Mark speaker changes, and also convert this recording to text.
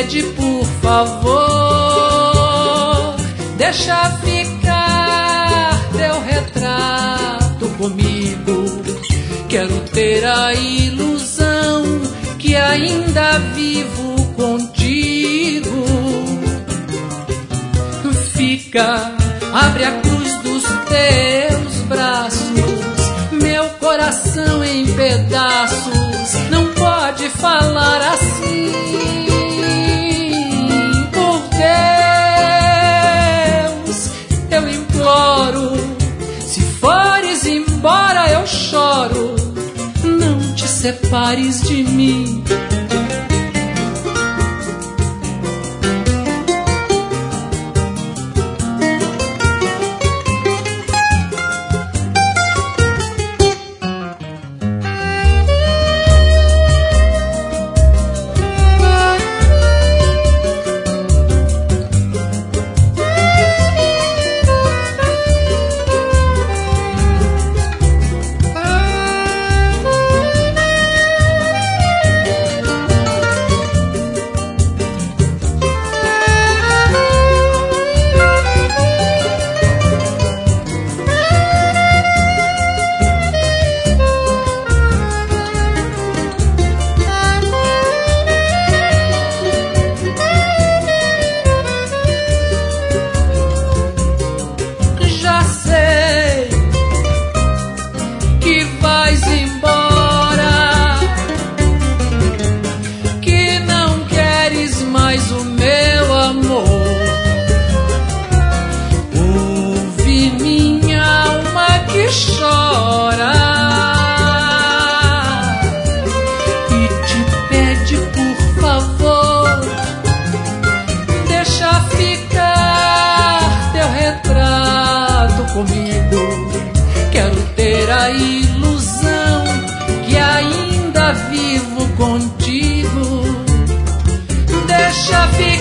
Speaker 1: pede, por favor, deixa ficar teu retrato comigo. Quero ter a ilusão que ainda vivo contigo. Fica, abre a cruz dos teus braços, meu coração em pedaços não pode falar assim. Por Deus, eu imploro, se fores embora eu choro, não te separes de mim. Chora e te pede, por favor, deixa ficar teu retrato comigo. Quero ter a ilusão que ainda vivo contigo. Deixa ficar